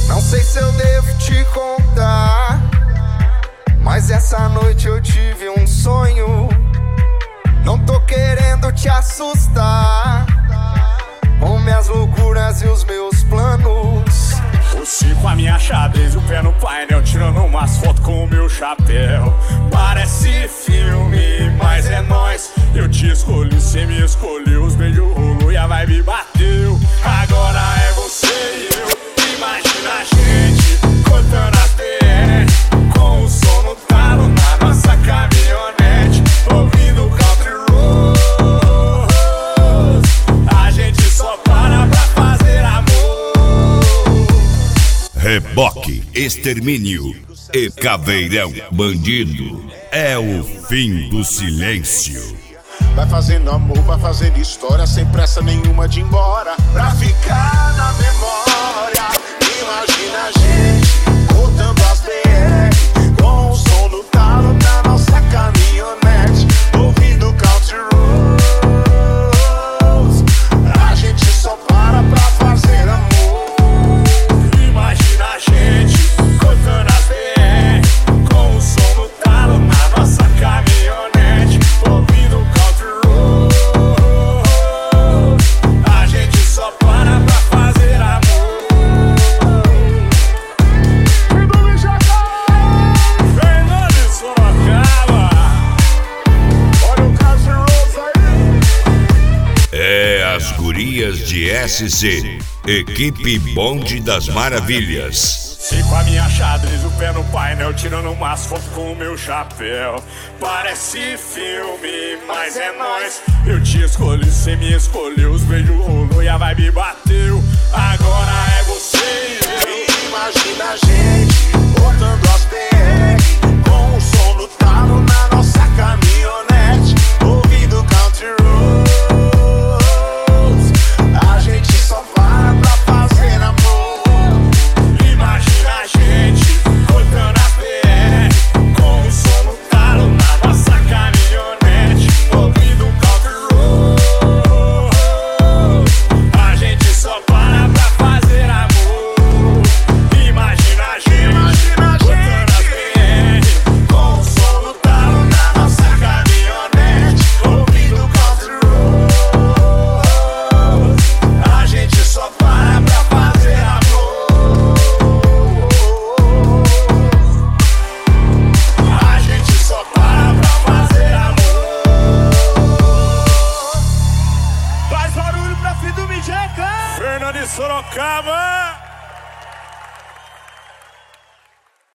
Não sei se eu devo te contar, mas essa noite eu tive um sonho. Não tô querendo te assustar com minhas loucuras e os meus planos. Você com a minha xadrez, o pé no painel, tirando umas fotos com o meu chapéu. Parece filme, mas é nóis. Eu te escolhi, cê me escolheu. Os beijos rolou e a vibe bateu. Agora é você e eu. Imagina a gente cortando as PR, com o som no talo na nossa caminhonete, ouvindo country roads. A gente só para pra fazer amor. Reboque, extermínio e caveirão bandido. É o fim do silêncio. Vai fazendo amor, vai fazendo história, sem pressa nenhuma de ir embora, pra ficar na memória. Imagina a gente cortando as PR, com o som do talo na nossa caminhonete, ouvindo country roads. A gente só para pra fazer amor. Imagina a gente cortando as PR, com o som do talo na nossa caminhonete, ouvindo country roads. A gente só para pra fazer amor. Fernando de Sorocaba, olha o country roads aí. É as gurias de SC, equipe Bonde das Maravilhas. Sei com a minha xadrez, o pé no painel, tirando umas fotos com o meu chapéu. Parece filme, mas é nóis. Eu te escolhi, cê me escolheu. Os beijos rolou e a vibe bateu. Agora é você e eu. Imagina a gente cortando as PR, com o som do talo na nossa caminhonete, ouvindo country roads. A gente só para pra fazer amor. Imagina a gente cortando as PR, com o som no talo na nossa caminhonete, ouvindo country roads. A gente só para pra fazer amor. Imagina a gente cortando as PR, com o som no talo na nossa caminhonete, ouvindo country roads. A gente só para pra fazer amor. A gente só para pra fazer amor. Faz barulho pra fim do Mijeca. Fernando de Sorocaba.